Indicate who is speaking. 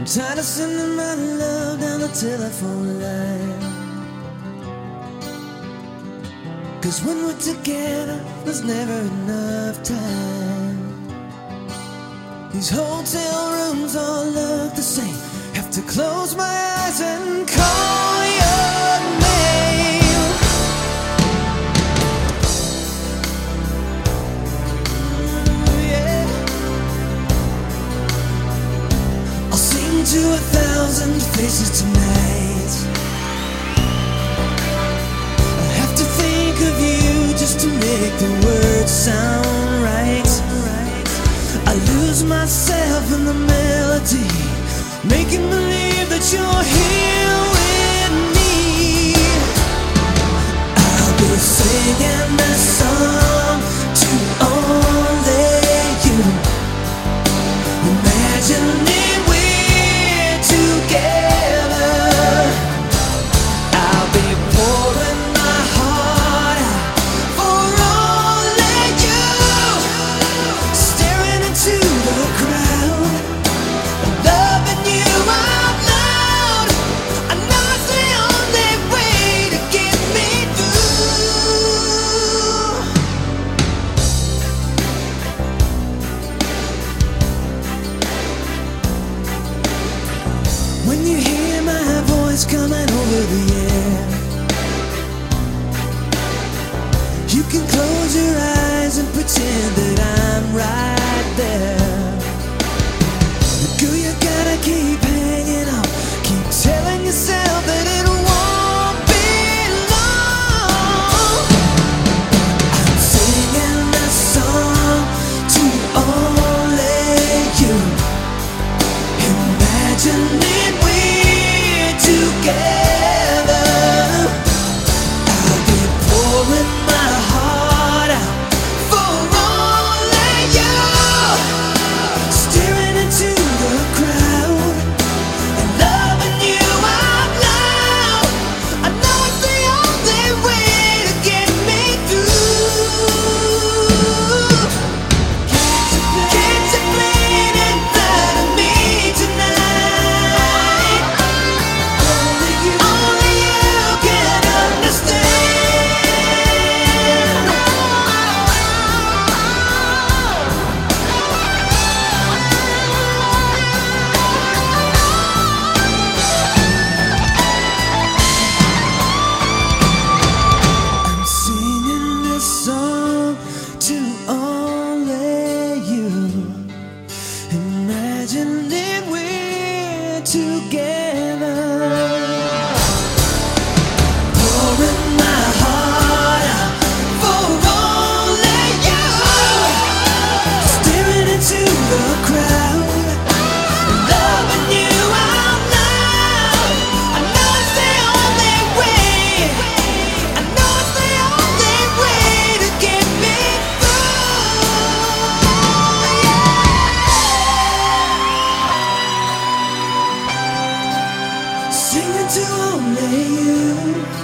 Speaker 1: I'm tired of sending my love down the telephone line. 'Cause when we're together, there's never enough time. These hotel rooms all look the same. Have to close my eyes and call your name. Yeah. I'll sing to 1,000 faces tonight. I have to think of you just to make the words sound right. I lose myself in the melody, making believe that you're here with me. I'll be singing this song to only you, imagining we're together. I'll be pouring my heart out for only you, staring into the crowd, loving you out loud. I know it's the only way to get me through. When you hear my voice coming over the air, you can close your eyes and pretend that I'm right there. Girl, you gotta keep hanging on, keep telling yourself that it won't be long. I'm singing this song to only you, imagining we're together. I'll be pouring my heart out for only you, staring into the crowd and loving you out loud. I know it's the only way to get me through. Can't you bleed inside of me tonight? Only you can understand. I'm singing this song to only you, imagining we're together. Pouring my heart out for only you, staring into the crowd, loving you out loud. I know it's the only way. I know it's the only way to get me through. Yeah. Singing to only you.